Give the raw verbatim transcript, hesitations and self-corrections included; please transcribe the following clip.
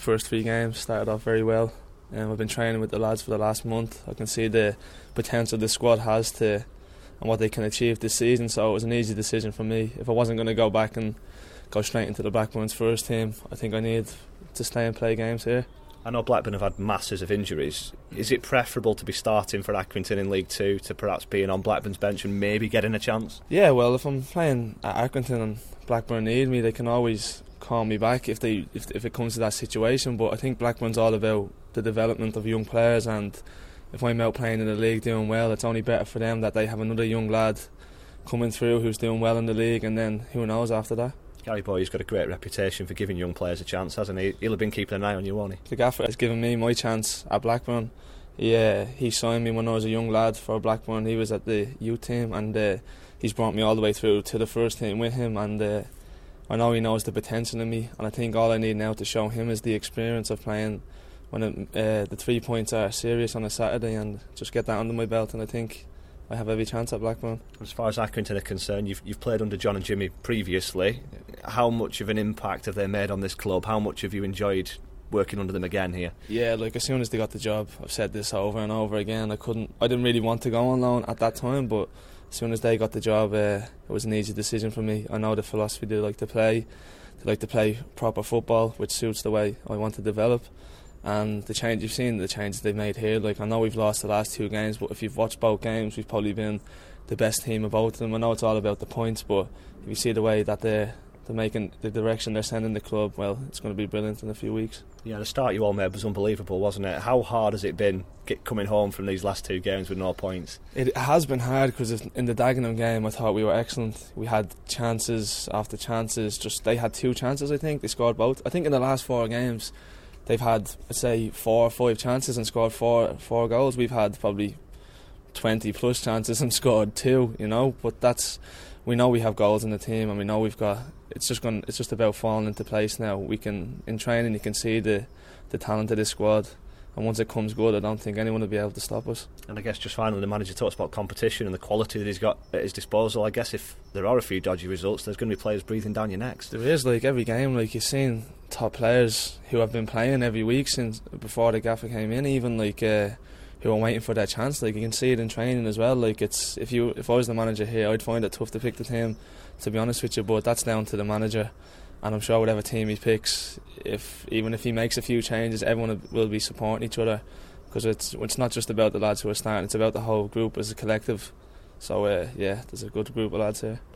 first three games started off very well. Um, I've been training with the lads for the last month. I can see the potential the squad has to and what they can achieve this season, so it was an easy decision for me. If I wasn't going to go back and go straight into the Blackburn's first team, I think I need to stay and play games here. I know Blackburn have had masses of injuries. Is it preferable to be starting for Accrington in League Two to perhaps being on Blackburn's bench and maybe getting a chance? Yeah, well, if I'm playing at Accrington and Blackburn need me, they can always call me back if they if, if it comes to that situation. But I think Blackburn's all about the development of young players, and if I'm out playing in the league doing well, it's only better for them that they have another young lad coming through who's doing well in the league, and then who knows after that. Gary Boy's got a great reputation for giving young players a chance, hasn't he? He'll have been keeping an eye on you, won't he? The gaffer has given me my chance at Blackburn. Yeah, he signed me when I was a young lad for Blackburn. He was at the youth team, and uh, he's brought me all the way through to the first team with him, and uh, I know he knows the potential in me, and I think all I need now to show him is the experience of playing when it, uh, the three points are serious on a Saturday, and just get that under my belt, and I think I have every chance at Blackburn. As far as Accrington are concerned, you've, you've played under John and Jimmy previously. How much of an impact have they made on this club? How much have you enjoyed working under them again here? Yeah, like as soon as they got the job, I've said this over and over again, I couldn't I didn't really want to go on loan at that time, but as soon as they got the job, uh, it was an easy decision for me. I know the philosophy they like to play. They like to play proper football, which suits the way I want to develop. And the change you've seen, the changes they've made here. Like I know we've lost the last two games, but if you've watched both games, we've probably been the best team of both of them. I know it's all about the points, but if you see the way that they're they're making the direction they're sending the club, well, it's going to be brilliant in a few weeks. Yeah, the start you all made was unbelievable, wasn't it? How hard has it been get, coming home from these last two games with no points? It has been hard because in the Dagenham game, I thought we were excellent. We had chances after chances. Just they had two chances, I think. They scored both. I think in the last four games, they've had, I'd say, four or five chances and scored four four goals. We've had probably twenty plus chances and scored two, you know. But that's, we know we have goals in the team, and we know we've got. It's just going. It's just about falling into place now. We can, in training, you can see the the talent of this squad, and once it comes good, I don't think anyone will be able to stop us. And I guess just finally, the manager talks about competition and the quality that he's got at his disposal. I guess if there are a few dodgy results, there's going to be players breathing down your necks. There is, like every game, like you've seen top players who have been playing every week since before the gaffer came in, even like uh, who are waiting for their chance. Like you can see it in training as well. Like it's if you if I was the manager here, I'd find it tough to pick the team, to be honest with you. But that's down to the manager, and I'm sure whatever team he picks, if even if he makes a few changes, everyone will be supporting each other, because it's it's not just about the lads who are starting, it's about the whole group as a collective. So uh, yeah, there's a good group of lads here.